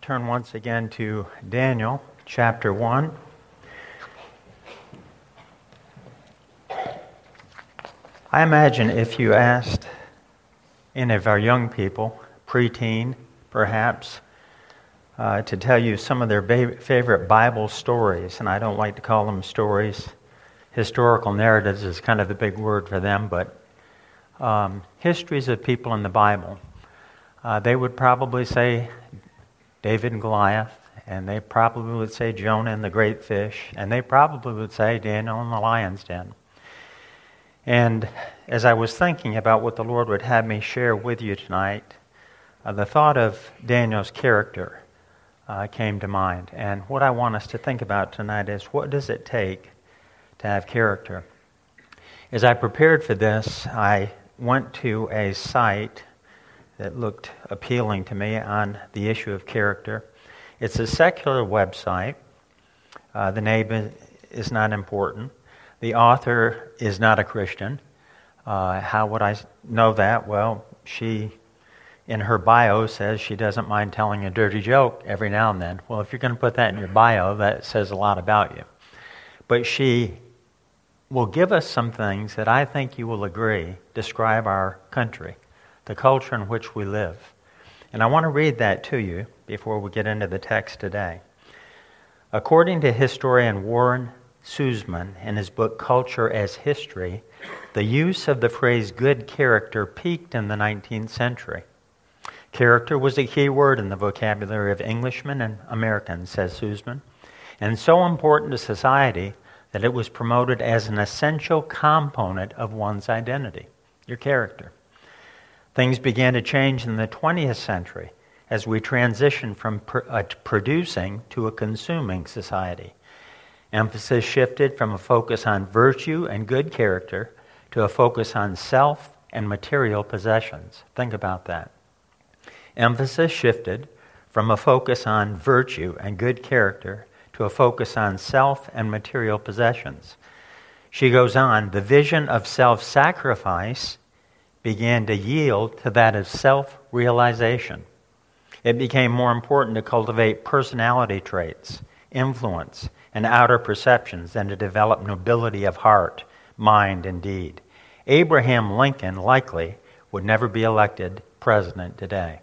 turn once again to Daniel chapter 1. I imagine if you asked any of our young people, preteen perhaps, to tell you some of their favorite Bible stories, and I don't like to call them stories. Historical narratives is kind of the big word for them, but histories of people in the Bible. They would probably say David and Goliath, and they probably would say Jonah and the great fish, and they probably would say Daniel and the lion's den. And as I was thinking about what the Lord would have me share with you tonight, the thought of Daniel's character came to mind. And what I want us to think about tonight is, what does it take to have character? As I prepared for this, I went to a site that looked appealing to me on the issue of character. It's a secular website. The name is not important. The author is not a Christian. How would I know that? Well, she, in her bio, says she doesn't mind telling a dirty joke every now and then. Well, if you're going to put that in your bio, that says a lot about you. But she will give us some things that I think you will agree describe our country, the culture in which we live. And I want to read that to you before we get into the text today. According to historian Warren Sussman in his book Culture as History, the use of the phrase good character peaked in the 19th century. Character was a key word in the vocabulary of Englishmen and Americans, says Sussman, and so important to society that it was promoted as an essential component of one's identity, your character. Things began to change in the 20th century as we transitioned from a producing to a consuming society. Emphasis shifted from a focus on virtue and good character to a focus on self and material possessions. Think about that. Emphasis shifted from a focus on virtue and good character to a focus on self and material possessions. She goes on, the vision of self-sacrifice began to yield to that of self-realization. It became more important to cultivate personality traits, influence, and outer perceptions than to develop nobility of heart, mind, and deed. Abraham Lincoln likely would never be elected president today.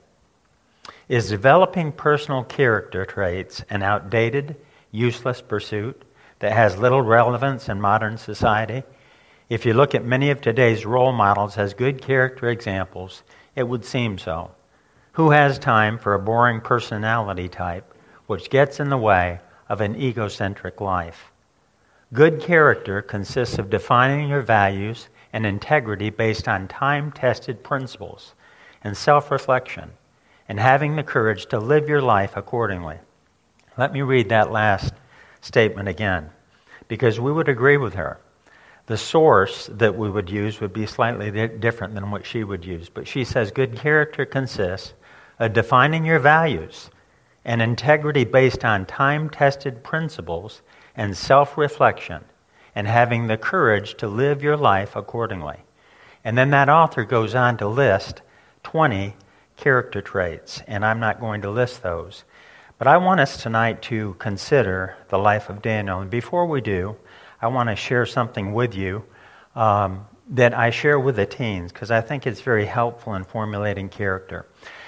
Is developing personal character traits an outdated, useless pursuit that has little relevance in modern society? If you look at many of today's role models as good character examples, it would seem so. Who has time for a boring personality type which gets in the way of an egocentric life? Good character consists of defining your values and integrity based on time-tested principles and self-reflection, and having the courage to live your life accordingly. Let me read that last statement again, because we would agree with her. The source that we would use would be slightly different than what she would use. But she says good character consists of defining your values and integrity based on time-tested principles and self-reflection, and having the courage to live your life accordingly. And then that author goes on to list 20 character traits, and I'm not going to list those. But I want us tonight to consider the life of Daniel. And before we do, I want to share something with you that I share with the teens, because I think it's very helpful in formulating character.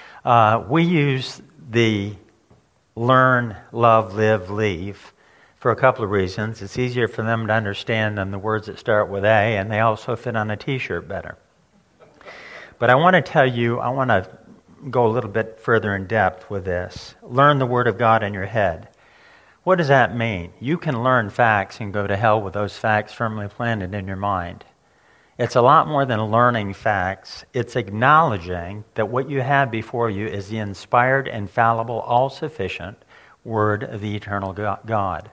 We use the learn, love, live, leave for a couple of reasons. It's easier for them to understand than the words that start with A, and they also fit on a t-shirt better. But I want to tell you, I want to go a little bit further in depth with this. Learn the Word of God in your head. What does that mean? You can learn facts and go to hell with those facts firmly planted in your mind. It's a lot more than learning facts. It's acknowledging that what you have before you is the inspired, infallible, all-sufficient Word of the eternal God.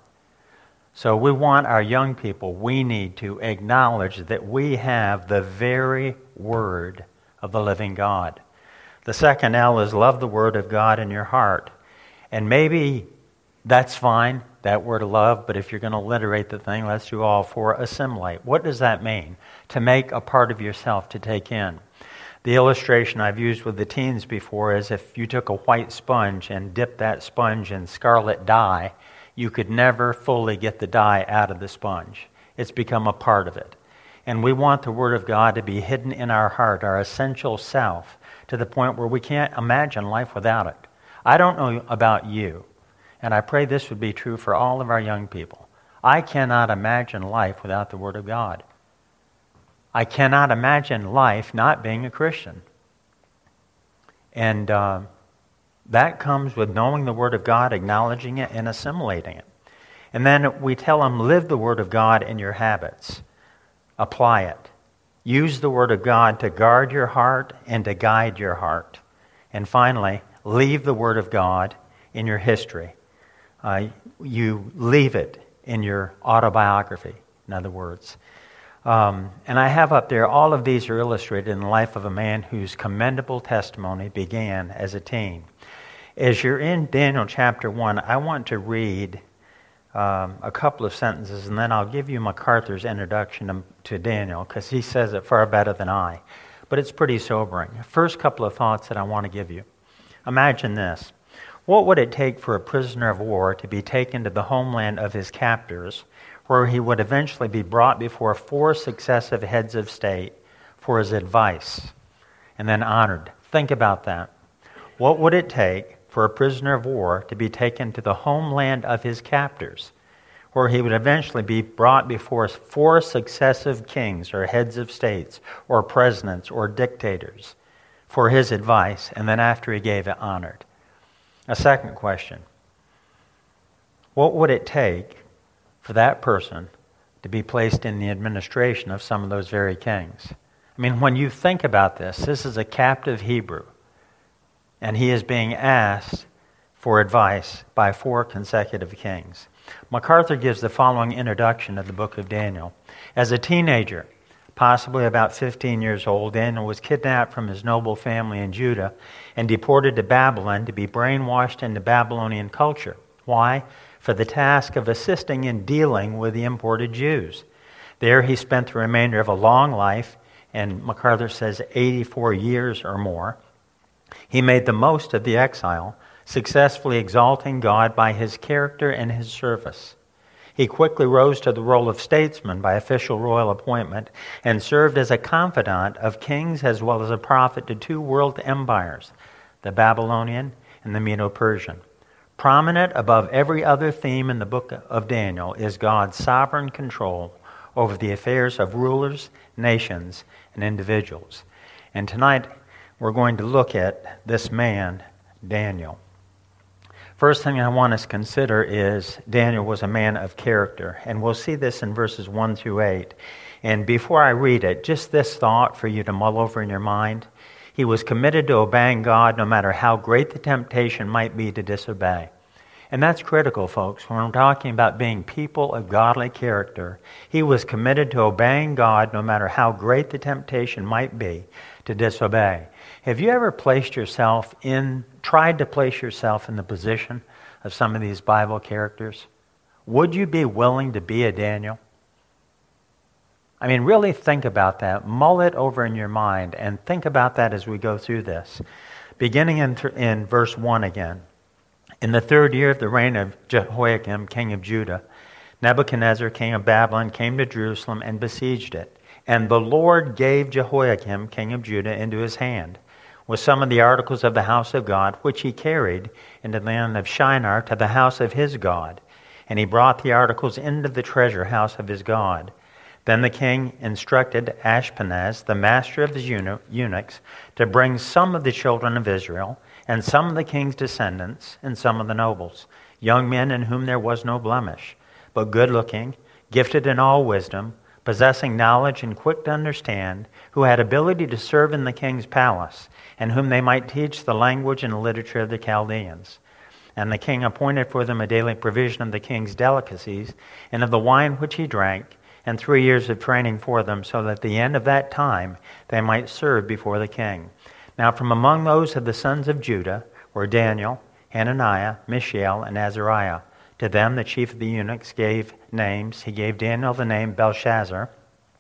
So we want our young people, we need to acknowledge that we have the very Word of the living God. The second L is love the Word of God in your heart. And maybe that's fine, that word love, but if you're going to alliterate the thing, let's do all four. Assimilate. What does that mean? To make a part of yourself to take in. The illustration I've used with the teens before is if you took a white sponge and dipped that sponge in scarlet dye, you could never fully get the dye out of the sponge. It's become a part of it. And we want the Word of God to be hidden in our heart, our essential self, to the point where we can't imagine life without it. I don't know about you, and I pray this would be true for all of our young people. I cannot imagine life without the Word of God. I cannot imagine life not being a Christian. And that comes with knowing the Word of God, acknowledging it, and assimilating it. And then we tell them, live the Word of God in your habits. Apply it. Use the Word of God to guard your heart and to guide your heart. And finally, leave the Word of God in your history. You leave it in your autobiography, in other words. And I have up there, all of these are illustrated in the life of a man whose commendable testimony began as a teen. As you're in Daniel chapter 1, I want to read a couple of sentences, and then I'll give you MacArthur's introduction to Daniel, because he says it far better than I. But it's pretty sobering. First couple of thoughts that I want to give you. Imagine this. What would it take for a prisoner of war to be taken to the homeland of his captors, where he would eventually be brought before 4 successive heads of state for his advice, and then honored? Think about that. What would it take for a prisoner of war to be taken to the homeland of his captors, where he would eventually be brought before 4 successive kings or heads of states or presidents or dictators for his advice, and then after he gave it, honored? A second question. What would it take for that person to be placed in the administration of some of those very kings? I mean, when you think about this, this is a captive Hebrew, and he is being asked for advice by 4 consecutive kings. MacArthur gives the following introduction of the book of Daniel. As a teenager, possibly about 15 years old, Daniel was kidnapped from his noble family in Judah and deported to Babylon to be brainwashed into Babylonian culture. Why? For the task of assisting in dealing with the imported Jews. There he spent the remainder of a long life, and MacArthur says 84 years or more. He made the most of the exile, successfully exalting God by his character and his service. He quickly rose to the role of statesman by official royal appointment and served as a confidant of kings as well as a prophet to 2 world empires, the Babylonian and the Medo-Persian. Prominent above every other theme in the book of Daniel is God's sovereign control over the affairs of rulers, nations, and individuals. And tonight we're going to look at this man, Daniel. First thing I want us to consider is Daniel was a man of character, and we'll see this in verses 1 through 8. And before I read it, just this thought for you to mull over in your mind. He was committed to obeying God no matter how great the temptation might be to disobey. And that's critical, folks, when we're talking about being people of godly character. He was committed to obeying God no matter how great the temptation might be to disobey. Have you ever tried to place yourself in the position of some of these Bible characters? Would you be willing to be a Daniel? I mean, really think about that. Mull it over in your mind and think about that as we go through this. Beginning in verse 1 again. In the 3rd year of the reign of Jehoiakim, king of Judah, Nebuchadnezzar, king of Babylon, came to Jerusalem and besieged it. And the Lord gave Jehoiakim, king of Judah, into his hand, with some of the articles of the house of God, which he carried into the land of Shinar to the house of his God. And he brought the articles into the treasure house of his God. Then the king instructed Ashpenaz, the master of the eunuchs, to bring some of the children of Israel, and some of the king's descendants, and some of the nobles, young men in whom there was no blemish, but good-looking, gifted in all wisdom, possessing knowledge and quick to understand, who had ability to serve in the king's palace, and whom they might teach the language and literature of the Chaldeans. And the king appointed for them a daily provision of the king's delicacies, and of the wine which he drank, and 3 years of training for them, so that at the end of that time they might serve before the king. Now from among those of the sons of Judah were Daniel, Hananiah, Mishael, and Azariah. To them the chief of the eunuchs gave names. He gave Daniel the name Belshazzar,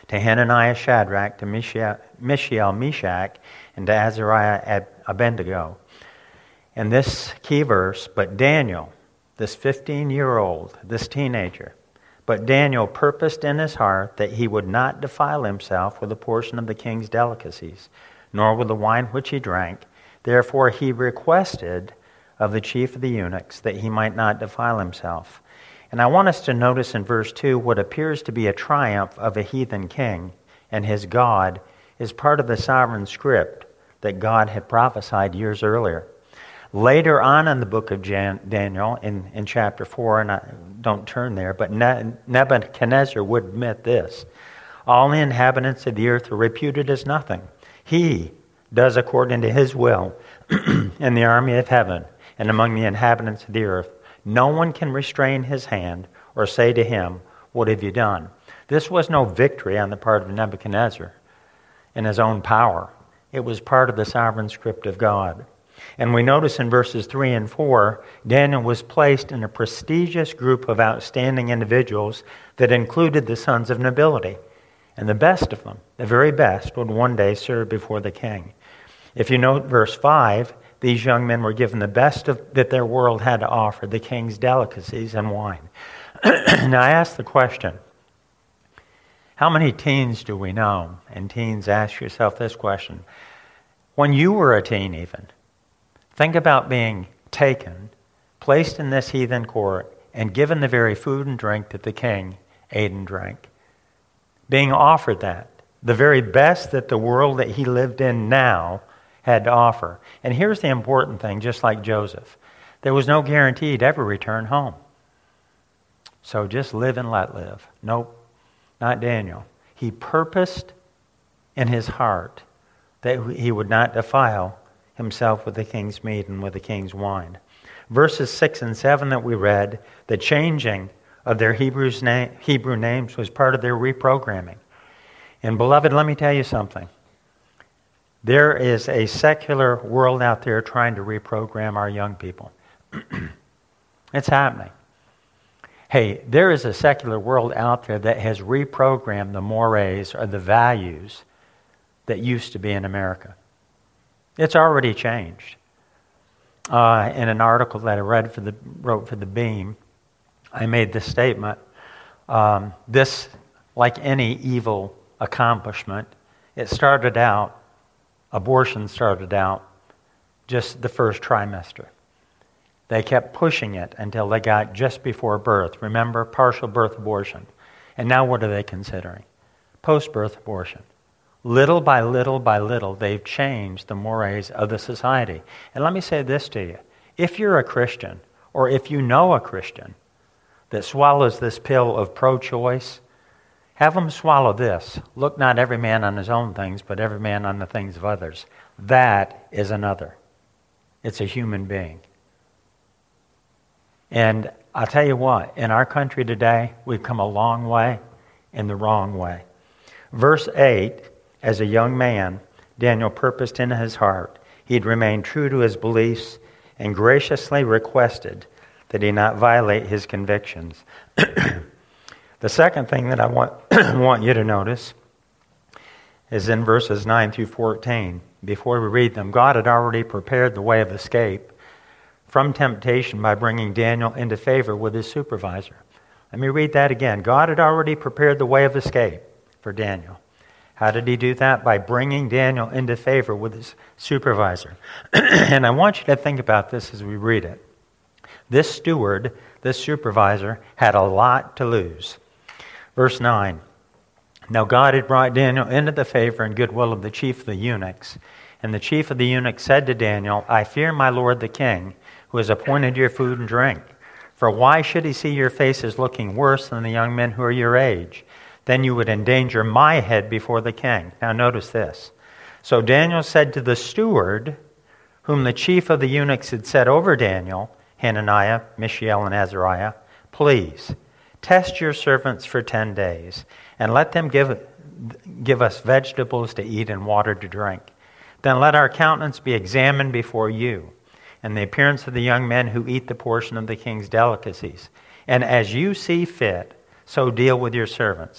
to Hananiah, Shadrach, to Mishael, Meshach, and to Azariah, Abednego. And this key verse, but Daniel, this 15-year-old, this teenager, but Daniel purposed in his heart that he would not defile himself with a portion of the king's delicacies, nor with the wine which he drank. Therefore he requested of the chief of the eunuchs that he might not defile himself. And I want us to notice in verse 2 what appears to be a triumph of a heathen king and his God is part of the sovereign script that God had prophesied years earlier. Later on in the book of Daniel, in chapter 4, and don't turn there, but Nebuchadnezzar would admit this: all the inhabitants of the earth are reputed as nothing. He does according to his will in the army of heaven and among the inhabitants of the earth. No one can restrain his hand or say to him, what have you done? This was no victory on the part of Nebuchadnezzar in his own power. It was part of the sovereign script of God. And we notice in verses 3 and 4, Daniel was placed in a prestigious group of outstanding individuals that included the sons of nobility. And the best of them, the very best, would one day serve before the king. If you note verse 5, these young men were given the best that their world had to offer, the king's delicacies and wine. Now I ask the question, how many teens do we know? And teens, ask yourself this question. When you were a teen even, think about being taken, placed in this heathen court, and given the very food and drink that the king ate and drank. Being offered that, the very best that the world that he lived in now had to offer. And here's the important thing, just like Joseph. There was no guarantee to ever return home. So just live and let live. Nope, not Daniel. He purposed in his heart that he would not defile himself with the king's meat and with the king's wine. Verses 6 and 7 that we read, the changing of their Hebrew names was part of their reprogramming. And beloved, let me tell you something. There is a secular world out there trying to reprogram our young people. It's happening. Hey, there is a secular world out there that has reprogrammed the mores or the values that used to be in America. It's already changed. In an article that I wrote for the Beam, I made this statement. This, like any evil accomplishment, abortion started out just the first trimester. They kept pushing it until they got just before birth. Remember, partial birth abortion. And now what are they considering? Post-birth abortion. Little by little by little, they've changed the mores of the society. And let me say this to you. If you're a Christian, or if you know a Christian that swallows this pill of pro-choice, have them swallow this. Look not every man on his own things, but every man on the things of others. That is another. It's a human being. And I'll tell you what, in our country today, we've come a long way in the wrong way. Verse 8, as a young man, Daniel purposed in his heart he'd remain true to his beliefs and graciously requested that he not violate his convictions. The second thing that I want you to notice is in verses 9 through 14. Before we read them, God had already prepared the way of escape from temptation by bringing Daniel into favor with his supervisor. Let me read that again. God had already prepared the way of escape for Daniel. How did he do that? By bringing Daniel into favor with his supervisor. And I want you to think about this as we read it. This steward, this supervisor, had a lot to lose. Verse 9, now God had brought Daniel into the favor and goodwill of the chief of the eunuchs. And the chief of the eunuchs said to Daniel, I fear my lord the king, who has appointed your food and drink. For why should he see your faces looking worse than the young men who are your age? Then you would endanger my head before the king. Now notice this. So Daniel said to the steward, whom the chief of the eunuchs had set over Daniel, Hananiah, Mishael, and Azariah, please, test your servants for 10 days, and let them give us vegetables to eat and water to drink. Then let our countenance be examined before you, and the appearance of the young men who eat the portion of the king's delicacies. And as you see fit, so deal with your servants.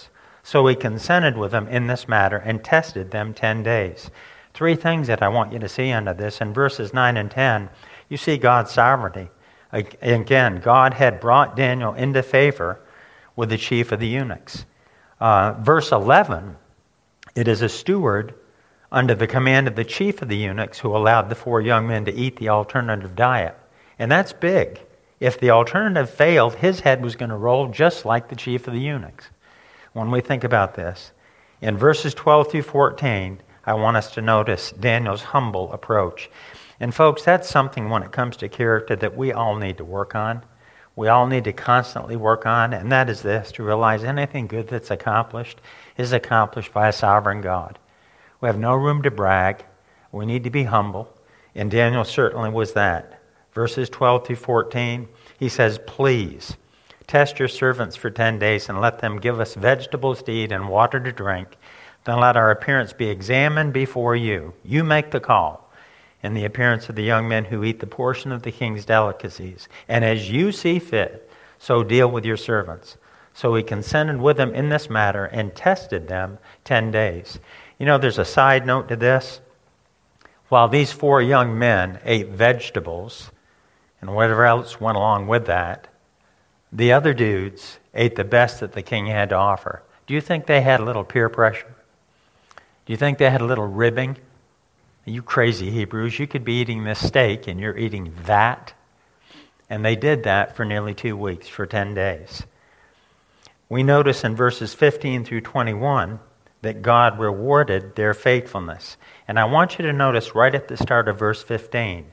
So he consented with them in this matter and tested them 10 days. Three things that I want you to see under this. In verses 9 and 10, you see God's sovereignty. Again, God had brought Daniel into favor with the chief of the eunuchs. Verse 11, it is a steward under the command of the chief of the eunuchs who allowed the four young men to eat the alternative diet. And that's big. If the alternative failed, his head was going to roll just like the chief of the eunuchs. When we think about this, in verses 12 through 14, I want us to notice Daniel's humble approach. And folks, that's something when it comes to character that we all need to work on. We all need to constantly work on, and that is this, to realize anything good that's accomplished is accomplished by a sovereign God. We have no room to brag. We need to be humble, and Daniel certainly was that. Verses 12 through 14, he says, "Please, test your servants for 10 days and let them give us vegetables to eat and water to drink. Then let our appearance be examined before you. You make the call. In the appearance of the young men who eat the portion of the king's delicacies. And as you see fit, so deal with your servants." So he consented with them in this matter and tested them 10 days. You know, there's a side note to this. While these four young men ate vegetables and whatever else went along with that, the other dudes ate the best that the king had to offer. Do you think they had a little peer pressure? Do you think they had a little ribbing? You crazy Hebrews, you could be eating this steak and you're eating that. And they did that for nearly 2 weeks, for 10 days. We notice in verses 15 through 21 that God rewarded their faithfulness. And I want you to notice right at the start of verse 15,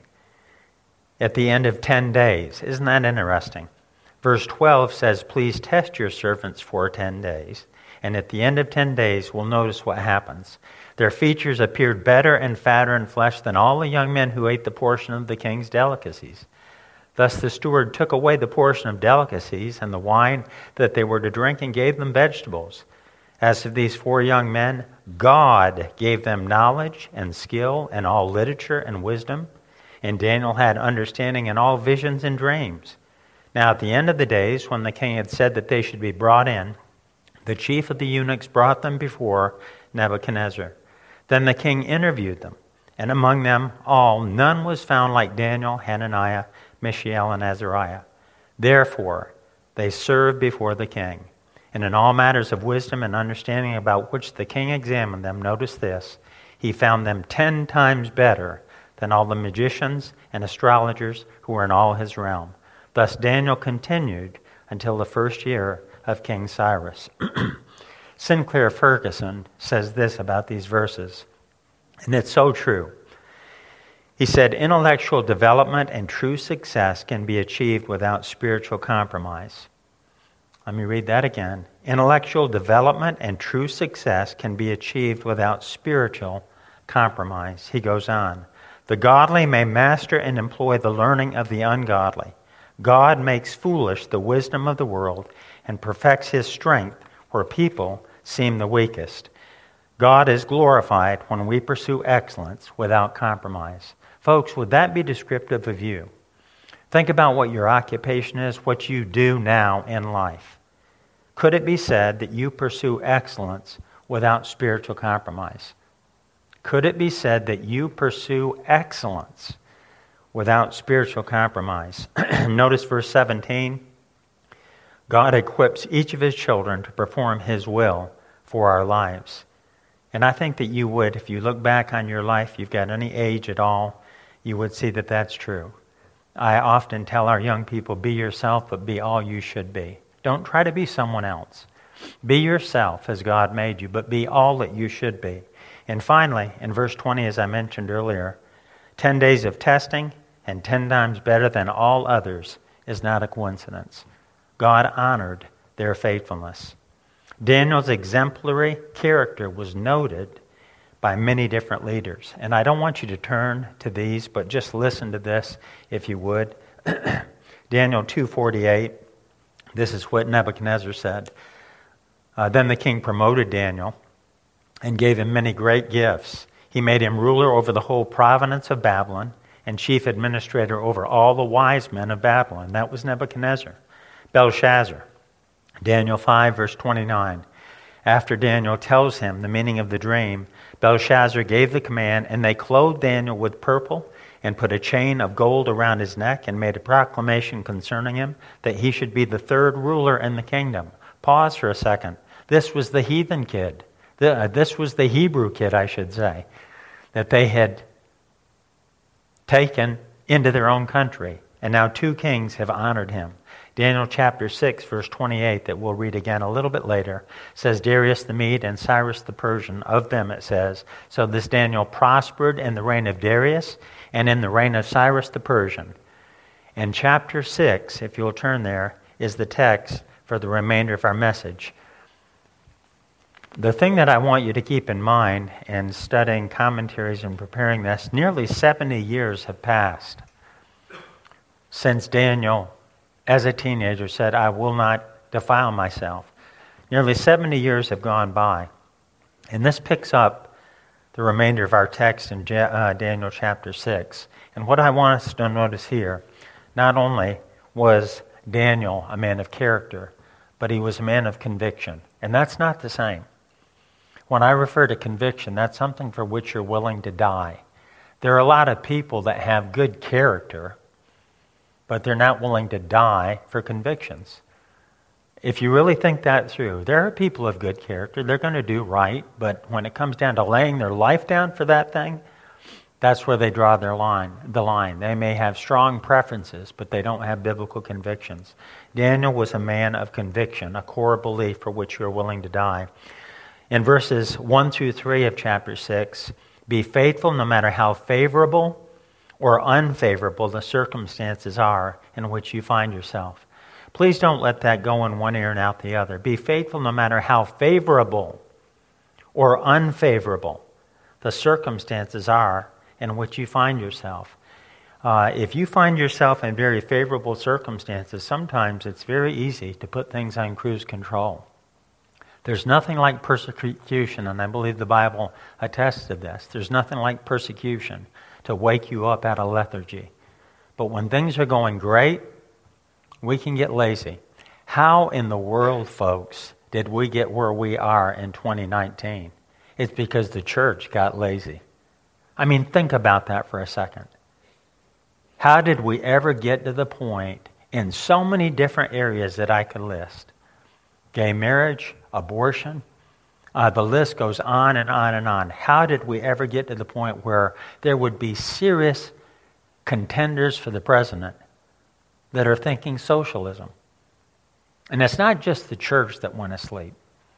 at the end of 10 days. Isn't that interesting? Verse 12 says, "Please test your servants for 10 days. And at the end of 10 days, we'll notice what happens. Their features appeared better and fatter in flesh than all the young men who ate the portion of the king's delicacies. Thus the steward took away the portion of delicacies and the wine that they were to drink and gave them vegetables. As of these four young men, God gave them knowledge and skill and all literature and wisdom. And Daniel had understanding in all visions and dreams. Now at the end of the days, when the king had said that they should be brought in, the chief of the eunuchs brought them before Nebuchadnezzar. Then the king interviewed them, and among them all none was found like Daniel, Hananiah, Mishael, and Azariah. Therefore they served before the king. And in all matters of wisdom and understanding about which the king examined them, notice this, he found them 10 times better than all the magicians and astrologers who were in all his realm. Thus Daniel continued until the first year of King Cyrus." Sinclair Ferguson says this about these verses, and it's so true. He said, "Intellectual development and true success can be achieved without spiritual compromise." Let me read that again. Intellectual development and true success can be achieved without spiritual compromise. He goes on, "The godly may master and employ the learning of the ungodly. God makes foolish the wisdom of the world and perfects his strength where people seem the weakest. God is glorified when we pursue excellence without compromise." Folks, would that be descriptive of you? Think about what your occupation is, what you do now in life. Could it be said that you pursue excellence without spiritual compromise? Could it be said that you pursue excellence without spiritual compromise? Notice verse 17. God equips each of his children to perform his will for our lives. And I think that you would, if you look back on your life, you've got any age at all, you would see that that's true. I often tell our young people, be yourself, but be all you should be. Don't try to be someone else. Be yourself as God made you, but be all that you should be. And finally, in verse 20, as I mentioned earlier, 10 days of testing and 10 times better than all others is not a coincidence. God honored their faithfulness. Daniel's exemplary character was noted by many different leaders. And I don't want you to turn to these, but just listen to this if you would. Daniel 2:48, this is what Nebuchadnezzar said. Then the king promoted Daniel and gave him many great gifts. He made him ruler over the whole province of Babylon and chief administrator over all the wise men of Babylon. That was Nebuchadnezzar. Belshazzar, Daniel 5, verse 29. After Daniel tells him the meaning of the dream, Belshazzar gave the command, and they clothed Daniel with purple and put a chain of gold around his neck and made a proclamation concerning him that he should be the third ruler in the kingdom. Pause for a second. This was the heathen kid. This was the Hebrew kid, I should say, that they had taken into their own country. And now 2 kings have honored him. Daniel chapter 6, verse 28, that we'll read again a little bit later, says, Darius the Mede and Cyrus the Persian, of them it says, so this Daniel prospered in the reign of Darius and in the reign of Cyrus the Persian. And chapter 6, if you'll turn there, is the text for the remainder of our message. The thing that I want you to keep in mind in studying commentaries and preparing this, nearly 70 years have passed since Daniel, as a teenager, said, I will not defile myself. Nearly 70 years have gone by. And this picks up the remainder of our text in Daniel chapter 6. And what I want us to notice here, not only was Daniel a man of character, but he was a man of conviction. And that's not the same. When I refer to conviction, that's something for which you're willing to die. There are a lot of people that have good character, but they're not willing to die for convictions. If you really think that through, there are people of good character. They're going to do right, but when it comes down to laying their life down for that thing, that's where they draw the line. They may have strong preferences, but they don't have biblical convictions. Daniel was a man of conviction, a core belief for which you're willing to die. In verses 1 through 3 of chapter 6, be faithful no matter how favorable or unfavorable the circumstances are in which you find yourself. Please don't let that go in one ear and out the other. Be faithful no matter how favorable or unfavorable the circumstances are in which you find yourself. If you find yourself in very favorable circumstances, sometimes it's very easy to put things on cruise control. There's nothing like persecution, and I believe the Bible attests to this. There's nothing like persecution to wake you up out of lethargy. But when things are going great, we can get lazy. How in the world, folks, did we get where we are in 2019? It's because the church got lazy. I mean, think about that for a second. How did we ever get to the point in so many different areas that I could list? Gay marriage, abortion, the list goes on and on and on. How did we ever get to the point where there would be serious contenders for the president that are thinking socialism? And it's not just the church that went asleep.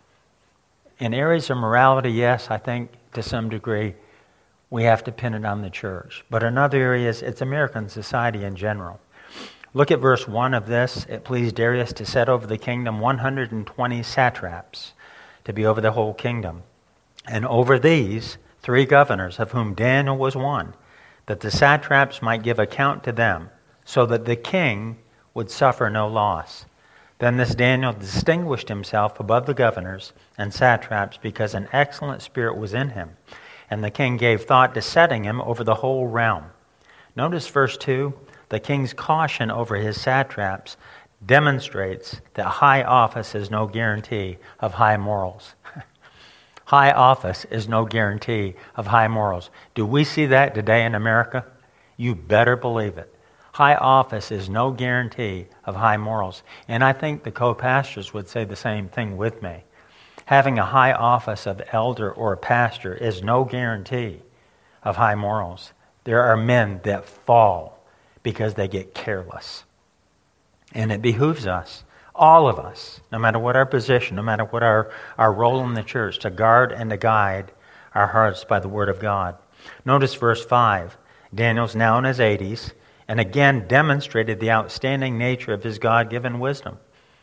In areas of morality, yes, I think to some degree we have to pin it on the church. But in other areas, it's American society in general. Look at verse 1 of this. It pleased Darius to set over the kingdom 120 satraps to be over the whole kingdom. And over these 3 governors, of whom Daniel was one, that the satraps might give account to them, so that the king would suffer no loss. Then this Daniel distinguished himself above the governors and satraps because an excellent spirit was in him. And the king gave thought to setting him over the whole realm. Notice verse 2, the king's caution over his satraps demonstrates that high office is no guarantee of high morals. High office is no guarantee of high morals. Do we see that today in America? You better believe it. High office is no guarantee of high morals. And I think the co-pastors would say the same thing with me. Having a high office of elder or pastor is no guarantee of high morals. There are men that fall because they get careless. And it behooves us, all of us, no matter what our position, no matter what our role in the church, to guard and to guide our hearts by the Word of God. Notice verse 5. Daniel's now in his 80s, and again demonstrated the outstanding nature of his God-given wisdom.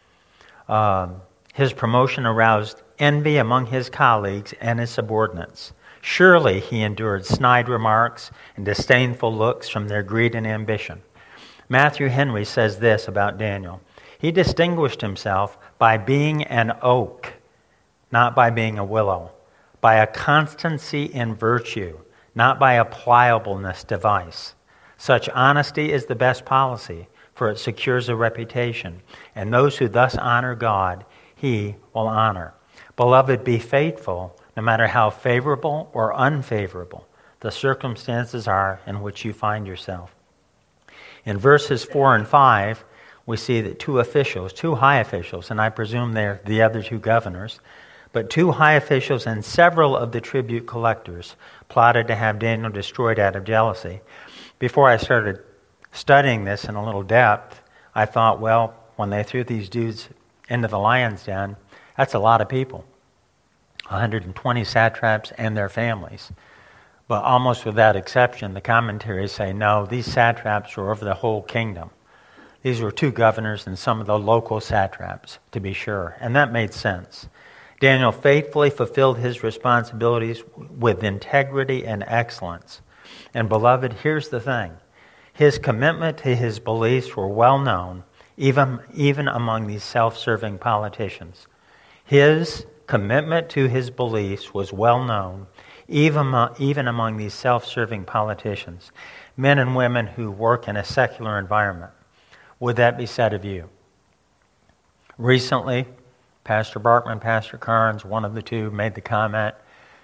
His promotion aroused envy among his colleagues and his subordinates. Surely he endured snide remarks and disdainful looks from their greed and ambition. Matthew Henry says this about Daniel. He distinguished himself by being an oak, not by being a willow, by a constancy in virtue, not by a pliableness to vice. Such honesty is the best policy, for it secures a reputation, and those who thus honor God, he will honor. Beloved, be faithful, no matter how favorable or unfavorable the circumstances are in which you find yourself. In verses 4 and 5, we see that two high officials, and I presume they're the other two governors, but two high officials and several of the tribute collectors plotted to have Daniel destroyed out of jealousy. Before I started studying this in a little depth, I thought, well, when they threw these dudes into the lion's den, that's a lot of people. 120 satraps and their families. But almost without exception, the commentaries say, no, these satraps were over the whole kingdom. These were two governors and some of the local satraps, to be sure. And that made sense. Daniel faithfully fulfilled his responsibilities with integrity and excellence. And beloved, here's the thing. His commitment to his beliefs were well known, even among these self-serving politicians. His commitment to his beliefs was well known, even among these self-serving politicians, men and women who work in a secular environment. Would that be said of you? Recently, Pastor Barkman, Pastor Carnes, one of the two, made the comment,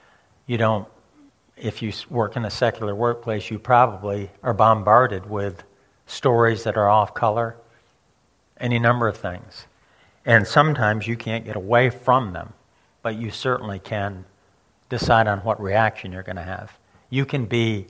if you work in a secular workplace, you probably are bombarded with stories that are off color, any number of things. And sometimes you can't get away from them, but you certainly can decide on what reaction you're going to have. You can be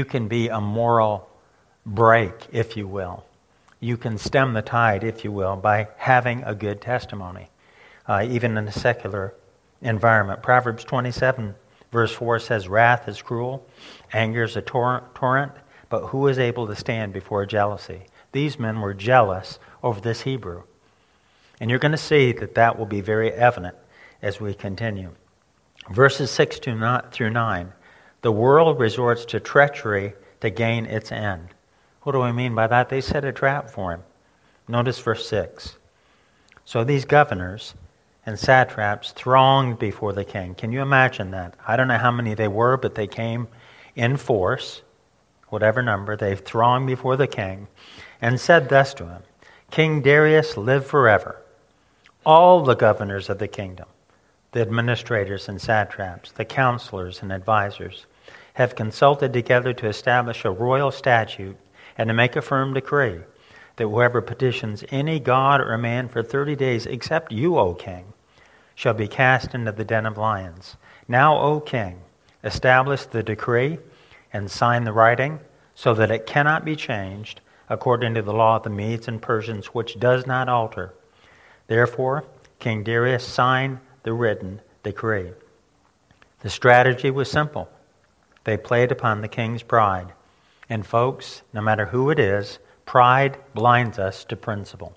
a moral break, if you will. You can stem the tide, if you will, by having a good testimony, even in a secular environment. Proverbs 27, verse 4 says, wrath is cruel, anger is a torrent, but who is able to stand before jealousy? These men were jealous over this Hebrew. And you're going to see that will be very evident as we continue. Verses 6 through 9, the world resorts to treachery to gain its end. What do I mean by that? They set a trap for him. Notice verse 6. So these governors and satraps thronged before the king. Can you imagine that? I don't know how many they were, but they came in force, whatever number. They thronged before the king and said thus to him, King Darius, live forever. All the governors of the kingdom, the administrators and satraps, the counselors and advisors, have consulted together to establish a royal statute and to make a firm decree that whoever petitions any god or man for 30 days, except you, O king, shall be cast into the den of lions. Now, O king, establish the decree and sign the writing so that it cannot be changed according to the law of the Medes and Persians, which does not alter. Therefore, King Darius signed the written decree. The strategy was simple. They played upon the king's pride. And folks, no matter who it is, pride blinds us to principle.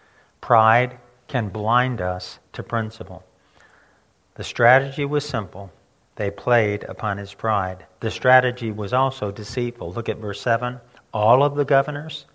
Pride can blind us to principle. The strategy was simple. They played upon his pride. The strategy was also deceitful. Look at verse 7. All of the governors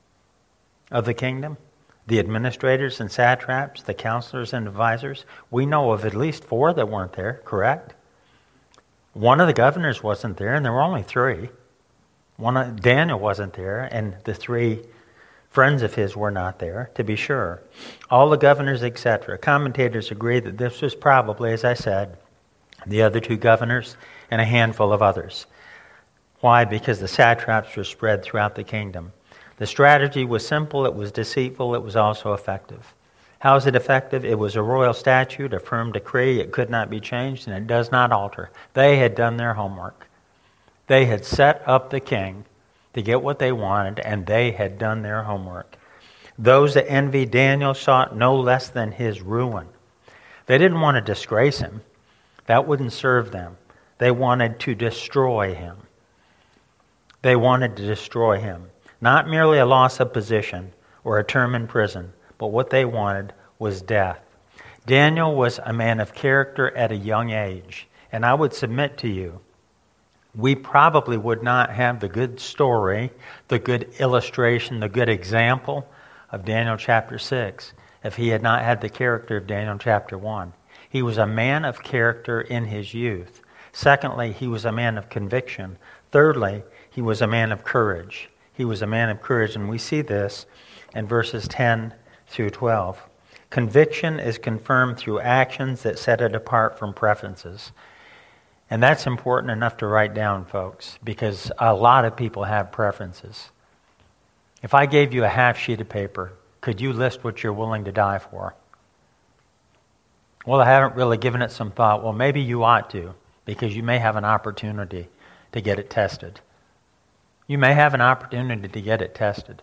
of the kingdom, the administrators and satraps, the counselors and advisors, we know of at least 4 that weren't there, correct? One of the governors wasn't there, and there were only 3. Daniel wasn't there, and the 3 friends of his were not there, to be sure. All the governors, etc. Commentators agree that this was probably, as I said, the other 2 governors and a handful of others. Why? Because the satraps were spread throughout the kingdom. The strategy was simple, it was deceitful, it was also effective. How is it effective? It was a royal statute, a firm decree, it could not be changed, and it does not alter. They had done their homework. They had set up the king to get what they wanted, and they had done their homework. Those that envied Daniel sought no less than his ruin. They didn't want to disgrace him. That wouldn't serve them. They wanted to destroy him. They wanted to destroy him. Not merely a loss of position or a term in prison, but what they wanted was death. Daniel was a man of character at a young age, and I would submit to you, we probably would not have the good story, the good illustration, the good example of Daniel chapter 6 if he had not had the character of Daniel chapter 1. He was a man of character in his youth. Secondly, he was a man of conviction. Thirdly, he was a man of courage. He was a man of courage, and we see this in verses 10 through 12. Conviction is confirmed through actions that set it apart from preferences. And that's important enough to write down, folks, because a lot of people have preferences. If I gave you a half sheet of paper, could you list what you're willing to die for? Well, I haven't really given it some thought. Well, maybe you ought to, because you may have an opportunity to get it tested. You may have an opportunity to get it tested.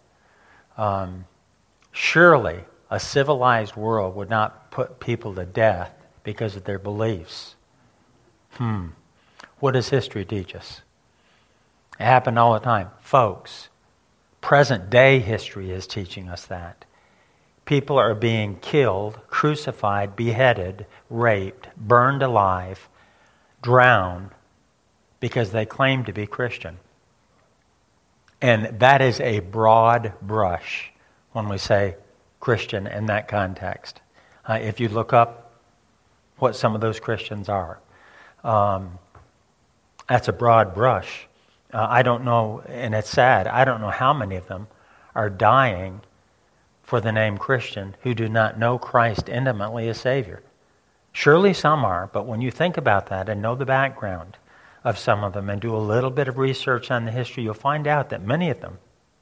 Surely, a civilized world would not put people to death because of their beliefs. What does history teach us? It happened all the time. Folks, present-day history is teaching us that. People are being killed, crucified, beheaded, raped, burned alive, drowned, because they claim to be Christian. And that is a broad brush when we say Christian in that context. If you look up what some of those Christians are, that's a broad brush. I don't know, and it's sad, I don't know how many of them are dying for the name Christian who do not know Christ intimately as Savior. Surely some are, but when you think about that and know the background of some of them and do a little bit of research on the history, you'll find out that many of them,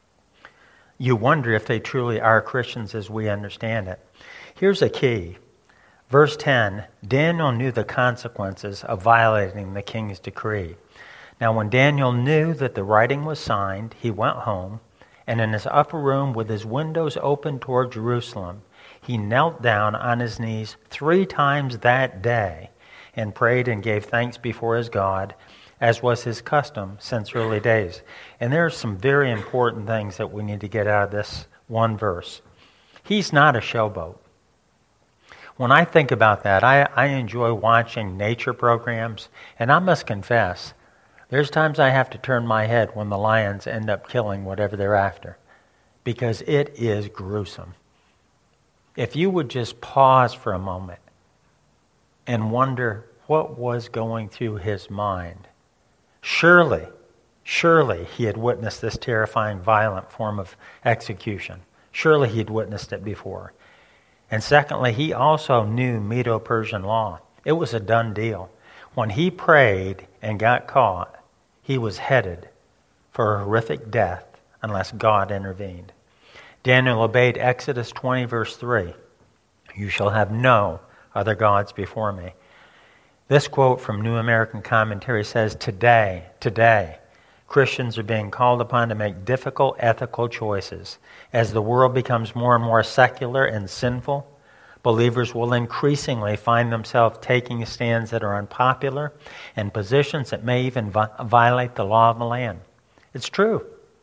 you wonder if they truly are Christians as we understand it. Here's a key. Verse 10, Daniel knew the consequences of violating the king's decree. Now when Daniel knew that the writing was signed, he went home, and in his upper room with his windows open toward Jerusalem, he knelt down on his knees 3 times that day and prayed and gave thanks before his God, as was his custom since early days. And there are some very important things that we need to get out of this one verse. He's not a showboat. When I think about that, I enjoy watching nature programs, and I must confess, there's times I have to turn my head when the lions end up killing whatever they're after, because it is gruesome. If you would just pause for a moment and wonder what was going through his mind, surely he had witnessed this terrifying, violent form of execution. Surely he'd witnessed it before. And secondly, he also knew Medo-Persian law. It was a done deal. When he prayed and got caught, he was headed for a horrific death unless God intervened. Daniel obeyed Exodus 20, verse 3. You shall have no other gods before me. This quote from New American Commentary says, Today, Christians are being called upon to make difficult ethical choices. As the world becomes more and more secular and sinful, believers will increasingly find themselves taking stands that are unpopular and positions that may even violate the law of the land. It's true.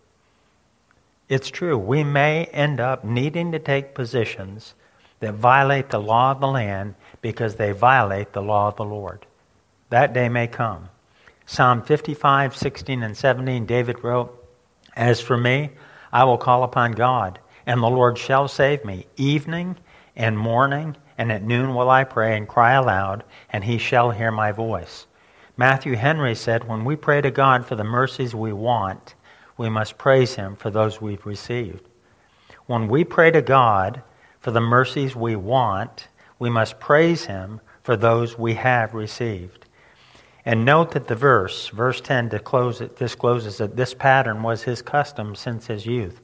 It's true. We may end up needing to take positions that violate the law of the land because they violate the law of the Lord. That day may come. Psalm 55, 16, and 17, David wrote, As for me, I will call upon God, and the Lord shall save me. Evening and morning and at noon will I pray and cry aloud, and he shall hear my voice. Matthew Henry said, when we pray to God for the mercies we want, we must praise him for those we've received. When we pray to God for the mercies we want, we must praise him for those we have received. And note that the verse 10 discloses that this pattern was his custom since his youth.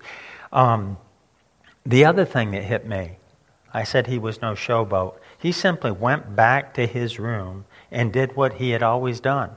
The other thing that hit me, I said he was no showboat. He simply went back to his room and did what he had always done.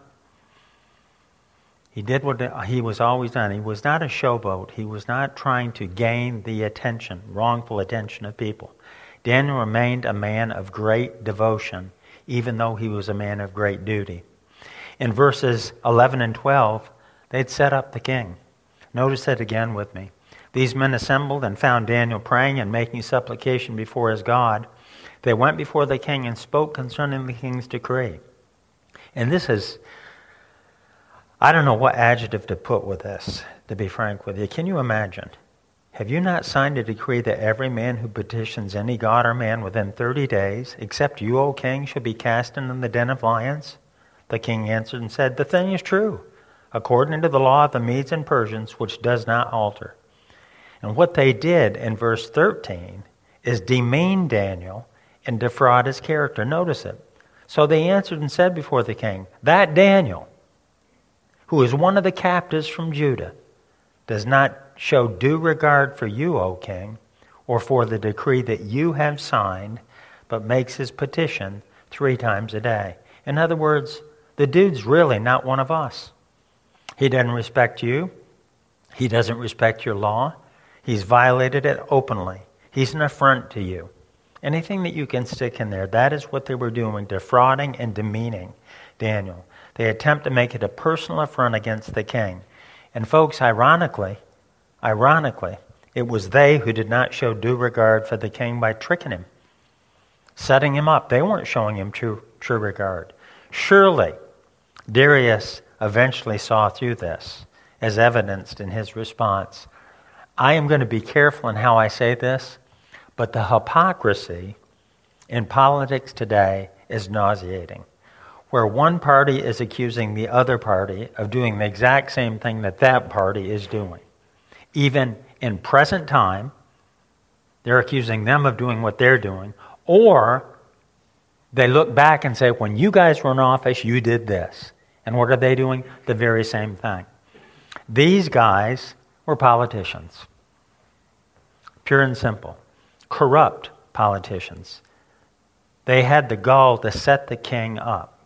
He did what he was always done. He was not a showboat. He was not trying to gain the attention, wrongful attention of people. Daniel remained a man of great devotion, even though he was a man of great duty. In verses 11 and 12, they'd set up the king. Notice it again with me. These men assembled and found Daniel praying and making supplication before his God. They went before the king and spoke concerning the king's decree. And this is, I don't know what adjective to put with this, to be frank with you. Can you imagine? Have you not signed a decree that every man who petitions any god or man within 30 days, except you, O king, shall be cast into the den of lions? The king answered and said, The thing is true, according to the law of the Medes and Persians, which does not alter. And what they did in verse 13 is demean Daniel and defraud his character. Notice it. So they answered and said before the king, that Daniel, who is one of the captives from Judah, does not show due regard for you, O king, or for the decree that you have signed, but makes his petition 3 times a day. In other words, the dude's really not one of us. He doesn't respect you. He doesn't respect your law. He's violated it openly. He's an affront to you. Anything that you can stick in there, that is what they were doing, defrauding and demeaning Daniel. They attempt to make it a personal affront against the king. And folks, ironically, it was they who did not show due regard for the king by tricking him, setting him up. They weren't showing him true regard. Surely, Darius eventually saw through this, as evidenced in his response. I am going to be careful in how I say this, but the hypocrisy in politics today is nauseating, where one party is accusing the other party of doing the exact same thing that party is doing. Even in present time, they're accusing them of doing what they're doing, or they look back and say, when you guys were in office, you did this. And what are they doing? The very same thing. These guys were politicians. Pure and simple. Corrupt politicians. They had the gall to set the king up.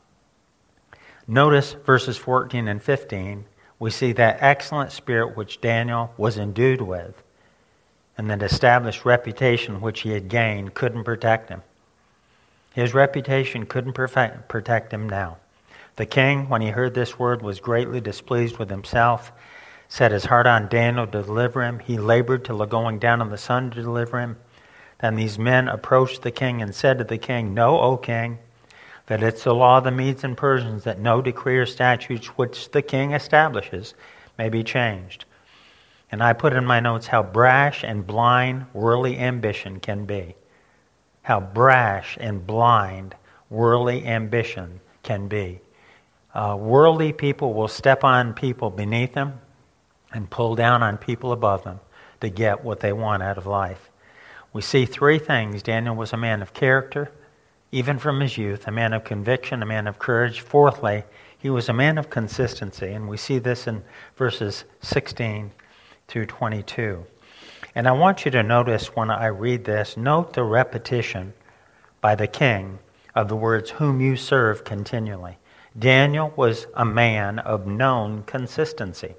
Notice verses 14 and 15. We see that excellent spirit which Daniel was endued with, and that established reputation which he had gained couldn't protect him. His reputation couldn't protect him now. The king, when he heard this word, was greatly displeased with himself, set his heart on Daniel to deliver him. He labored till the going down of the sun to deliver him. Then these men approached the king and said to the king, Know, O king, that it's the law of the Medes and Persians that no decree or statutes which the king establishes may be changed. And I put in my notes how brash and blind worldly ambition can be. How brash and blind worldly ambition can be. Worldly people will step on people beneath them and pull down on people above them to get what they want out of life. We see 3 things. Daniel was a man of character, even from his youth, a man of conviction, a man of courage. Fourthly, he was a man of consistency, and we see this in verses 16 through 22. And I want you to notice when I read this, note the repetition by the king of the words, whom you serve continually. Daniel was a man of known consistency.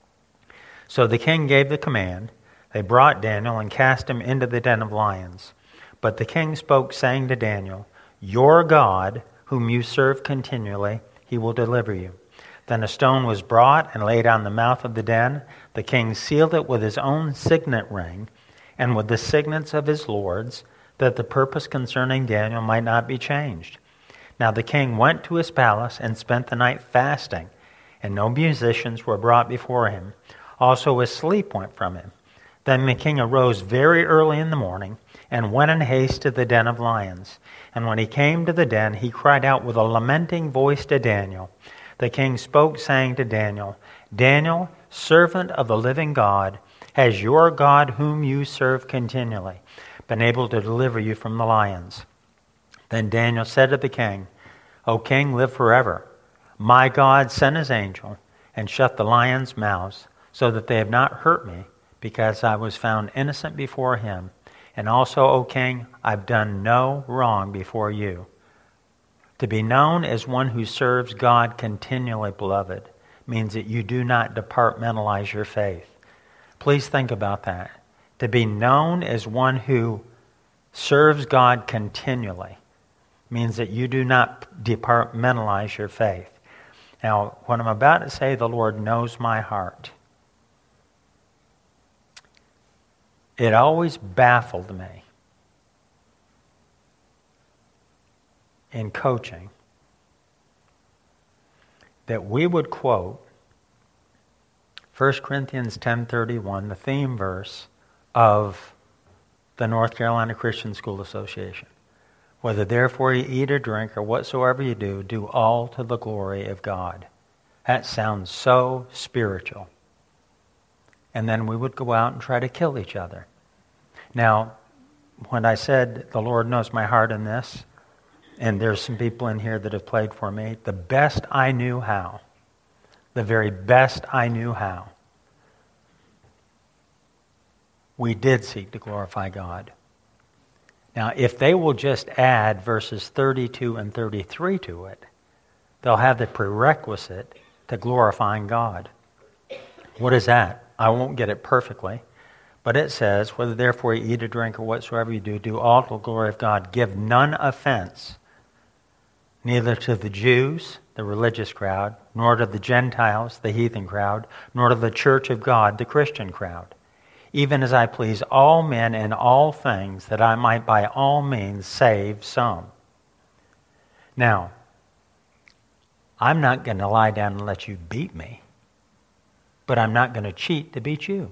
So the king gave the command. They brought Daniel and cast him into the den of lions. But the king spoke, saying to Daniel, Your God, whom you serve continually, he will deliver you. Then a stone was brought and laid on the mouth of the den. The king sealed it with his own signet ring and with the signets of his lords, that the purpose concerning Daniel might not be changed. Now the king went to his palace and spent the night fasting, and no musicians were brought before him. Also his sleep went from him. Then the king arose very early in the morning and went in haste to the den of lions. And when he came to the den, he cried out with a lamenting voice to Daniel. The king spoke, saying to Daniel, Daniel, servant of the living God, has your God, whom you serve continually, been able to deliver you from the lions? Then Daniel said to the king, O king, live forever. My God sent his angel and shut the lions' mouths, so that they have not hurt me, because I was found innocent before him. And also, O king, I've done no wrong before you. To be known as one who serves God continually, beloved, means that you do not departmentalize your faith. Please think about that. To be known as one who serves God continually means that you do not departmentalize your faith. Now, what I'm about to say, the Lord knows my heart. It always baffled me in coaching that we would quote 1 Corinthians 10:31, the theme verse of the North Carolina Christian School Association. Whether therefore you eat or drink or whatsoever you do, do all to the glory of God. That sounds so spiritual. And then we would go out and try to kill each other. Now, when I said the Lord knows my heart in this, and there's some people in here that have played for me, the best I knew how, the very best I knew how, we did seek to glorify God. Now, if they will just add verses 32 and 33 to it, they'll have the prerequisite to glorifying God. What is that? I won't get it perfectly, but it says, whether therefore you eat or drink or whatsoever you do, do all to the glory of God. Give none offense, neither to the Jews, the religious crowd, nor to the Gentiles, the heathen crowd, nor to the church of God, the Christian crowd. Even as I please all men in all things, that I might by all means save some. Now, I'm not going to lie down and let you beat me, but I'm not going to cheat to beat you.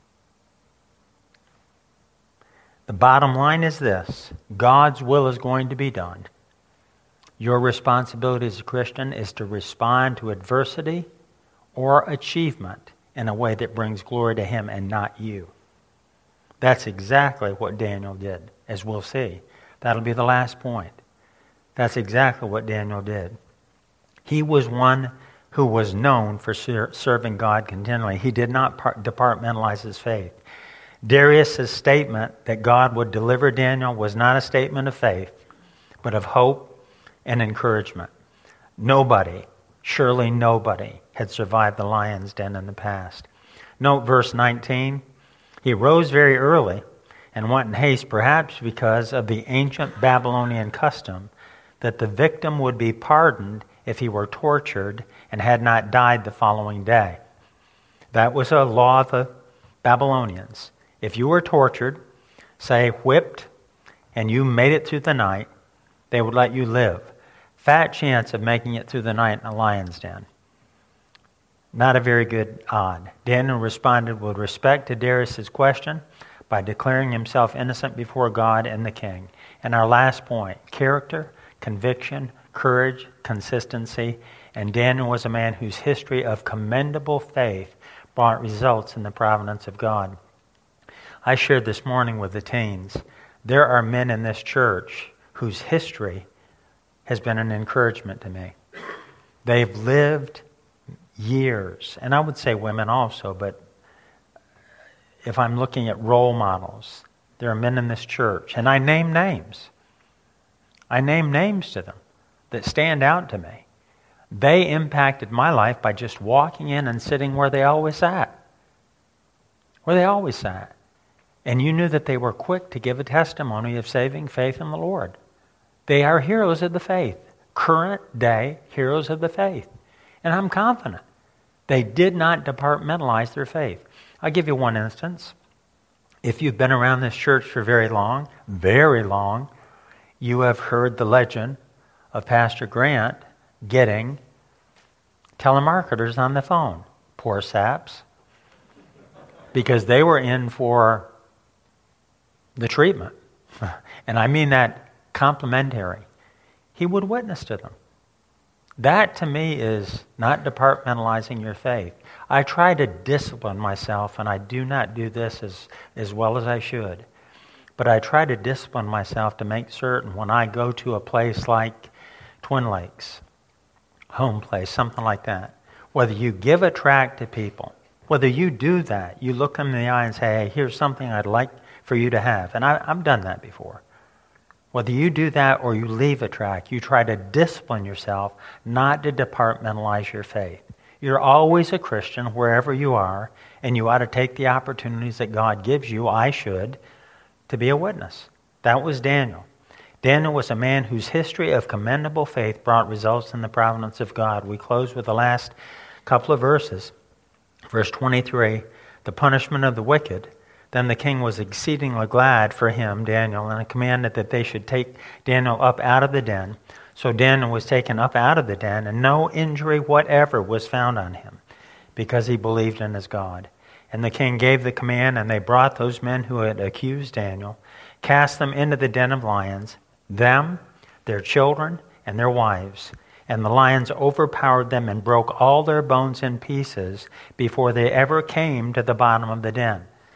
The bottom line is this: God's will is going to be done. Your responsibility as a Christian is to respond to adversity or achievement in a way that brings glory to Him and not you. That's exactly what Daniel did, as we'll see. That'll be the last point. That's exactly what Daniel did. He was one who was known for serving God continually. He did not departmentalize his faith. Darius' statement that God would deliver Daniel was not a statement of faith, but of hope and encouragement. Nobody, surely nobody, had survived the lion's den in the past. Note verse 19. He rose very early and went in haste, perhaps because of the ancient Babylonian custom that the victim would be pardoned if he were tortured and had not died the following day. That was a law of the Babylonians. If you were tortured, say whipped, and you made it through the night, they would let you live. Fat chance of making it through the night in a lion's den. Not a very good odd. Daniel responded with respect to Darius' question by declaring himself innocent before God and the king. And our last point, character, conviction, courage, consistency, and Daniel was a man whose history of commendable faith brought results in the providence of God. I shared this morning with the teens, there are men in this church whose history has been an encouragement to me. They've lived years, and I would say women also, but if I'm looking at role models, there are men in this church, and I name names. I name names to them that stand out to me. They impacted my life by just walking in and sitting where they always sat. Where they always sat. And you knew that they were quick to give a testimony of saving faith in the Lord. They are heroes of the faith. Current day heroes of the faith. And I'm confident they did not departmentalize their faith. I'll give you one instance. If you've been around this church for very long, you have heard the legend of Pastor Grant getting telemarketers on the phone. Poor saps. Because they were in for the treatment. And I mean that complimentary. He would witness to them. That to me is not departmentalizing your faith. I try to discipline myself, and I do not do this as well as I should. But I try to discipline myself to make certain when I go to a place like Twin Lakes, Home Place, something like that, whether you give a tract to people, whether you do that, you look them in the eye and say, hey, here's something I'd like for you to have. And I've done that before. Whether you do that or you leave a tract, you try to discipline yourself not to departmentalize your faith. You're always a Christian wherever you are, and you ought to take the opportunities that God gives you, I should, to be a witness. That was Daniel. Daniel was a man whose history of commendable faith brought results in the providence of God. We close with the last couple of verses. Verse 23, the punishment of the wicked. Then the king was exceedingly glad for him, Daniel, and commanded that they should take Daniel up out of the den. So Daniel was taken up out of the den, and no injury whatever was found on him, because he believed in his God. And the king gave the command, and they brought those men who had accused Daniel, cast them into the den of lions, them, their children, and their wives. And the lions overpowered them and broke all their bones in pieces before they ever came to the bottom of the den.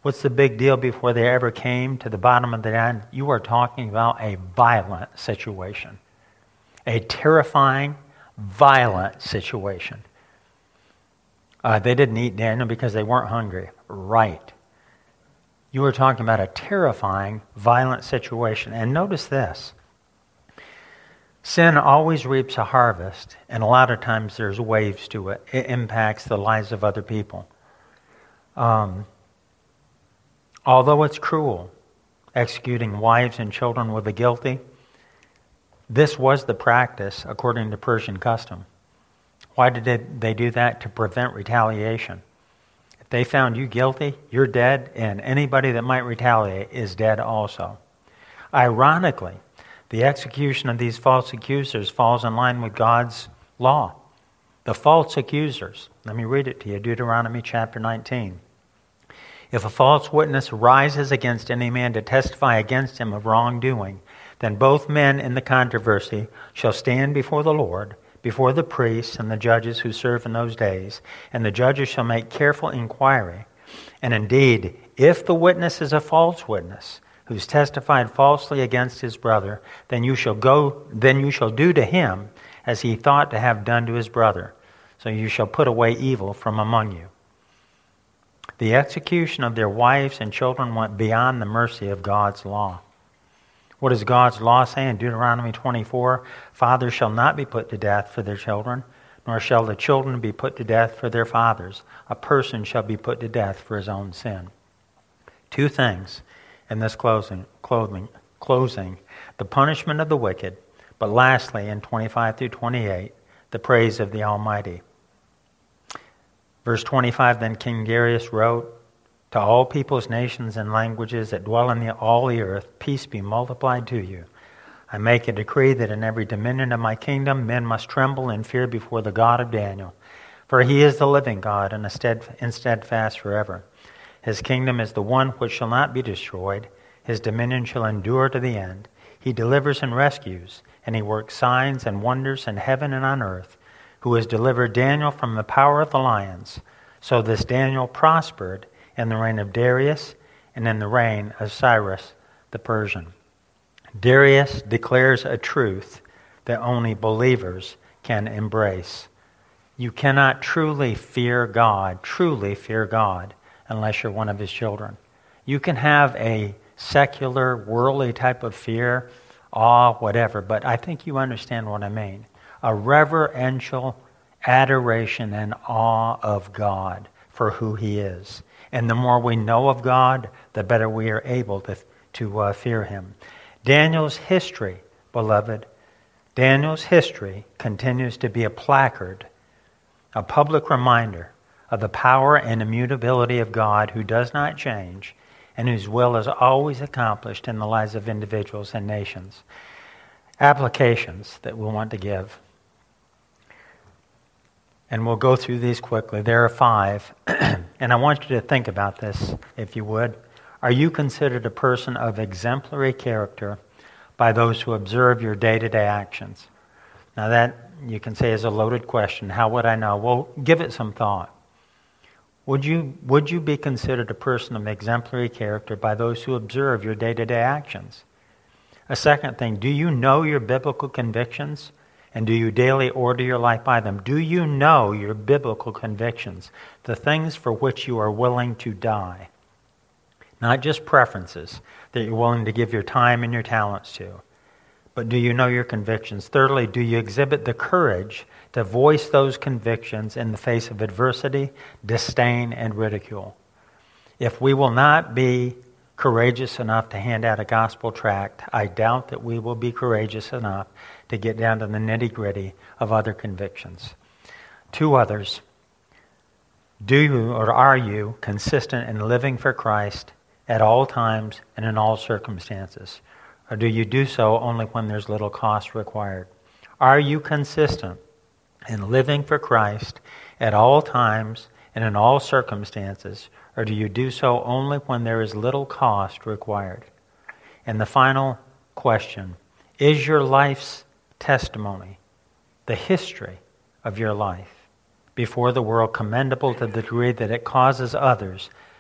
What's the big deal before they ever came to the bottom of the den? You are talking about a violent situation. A terrifying, violent situation. They didn't eat Daniel because they weren't hungry. Right. You were talking about a terrifying, violent situation. And notice this. Sin always reaps a harvest, and a lot of times there's waves to it. It impacts the lives of other people. Although it's cruel, executing wives and children with the guilty, this was the practice according to Persian custom. Why did they do that? To prevent retaliation. If they found you guilty, you're dead, and anybody that might retaliate is dead also. Ironically, the execution of these false accusers falls in line with God's law. The false accusers. Let me read it to you, Deuteronomy chapter 19. If a false witness rises against any man to testify against him of wrongdoing, then both men in the controversy shall stand before the Lord, before the priests and the judges who serve in those days, and the judges shall make careful inquiry. And indeed, if the witness is a false witness, who's testified falsely against his brother, then you shall do to him as he thought to have done to his brother. So you shall put away evil from among you. The execution of their wives and children went beyond the mercy of God's law. What does God's law say in Deuteronomy 24? Fathers shall not be put to death for their children, nor shall the children be put to death for their fathers. A person shall be put to death for his own sin. Two things in this closing, the punishment of the wicked, but lastly, in 25 through 28, the praise of the Almighty. Verse 25, then King Darius wrote, to all peoples, nations, and languages that dwell in all the earth, peace be multiplied to you. I make a decree that in every dominion of my kingdom men must tremble and fear before the God of Daniel. For he is the living God and steadfast forever. His kingdom is the one which shall not be destroyed. His dominion shall endure to the end. He delivers and rescues, and he works signs and wonders in heaven and on earth, who has delivered Daniel from the power of the lions. So this Daniel prospered in the reign of Darius and in the reign of Cyrus the Persian. Darius declares a truth that only believers can embrace. You cannot truly fear God, unless you're one of his children. You can have a secular, worldly type of fear, awe, whatever, but I think you understand what I mean. A reverential adoration and awe of God for who he is. And the more we know of God, the better we are able to fear him. Daniel's history, beloved, Daniel's history continues to be a placard, a public reminder of the power and immutability of God who does not change and whose will is always accomplished in the lives of individuals and nations. Applications that we want to give. And we'll go through these quickly. There are 5. And I want you to think about this, if you would. Are you considered a person of exemplary character by those who observe your day-to-day actions? Now that, you can say, is a loaded question. How would I know? Well, give it some thought. Would you be considered a person of exemplary character by those who observe your day-to-day actions? A second thing, do you know your biblical convictions? And do you daily order your life by them? Do you know your biblical convictions, the things for which you are willing to die? Not just preferences that you're willing to give your time and your talents to, but do you know your convictions? Thirdly, do you exhibit the courage to voice those convictions in the face of adversity, disdain, and ridicule? If we will not be courageous enough to hand out a gospel tract, I doubt that we will be courageous enough to get down to the nitty-gritty of other convictions. 2 others. Do you or are you consistent in living for Christ at all times and in all circumstances? Or do you do so only when there's little cost required? Are you consistent in living for Christ at all times and in all circumstances? Or do you do so only when there is little cost required? And the final question, is your life's testimony, the history of your life before the world, commendable to the degree that it causes others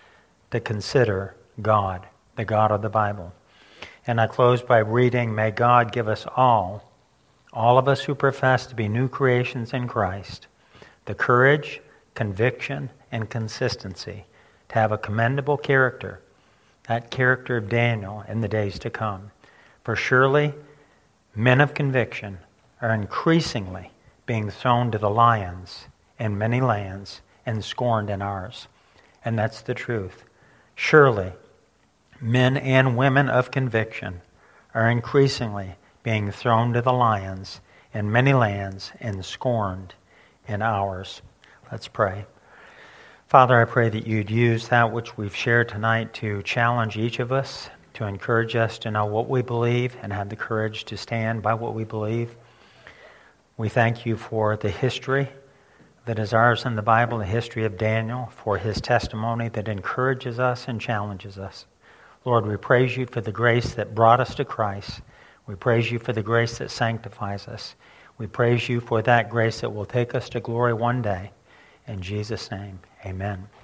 to consider God, the God of the Bible. And I close by reading, may God give us all of us who profess to be new creations in Christ, the courage, conviction, and consistency to have a commendable character, that character of Daniel in the days to come. For surely men of conviction are increasingly being thrown to the lions in many lands and scorned in ours. And that's the truth. Surely men and women of conviction are increasingly being thrown to the lions in many lands and scorned in ours. Let's pray. Father, I pray that you'd use that which we've shared tonight to challenge each of us, to encourage us to know what we believe and have the courage to stand by what we believe. We thank you for the history that is ours in the Bible, the history of Daniel, for his testimony that encourages us and challenges us. Lord, we praise you for the grace that brought us to Christ. We praise you for the grace that sanctifies us. We praise you for that grace that will take us to glory one day. In Jesus' name, amen.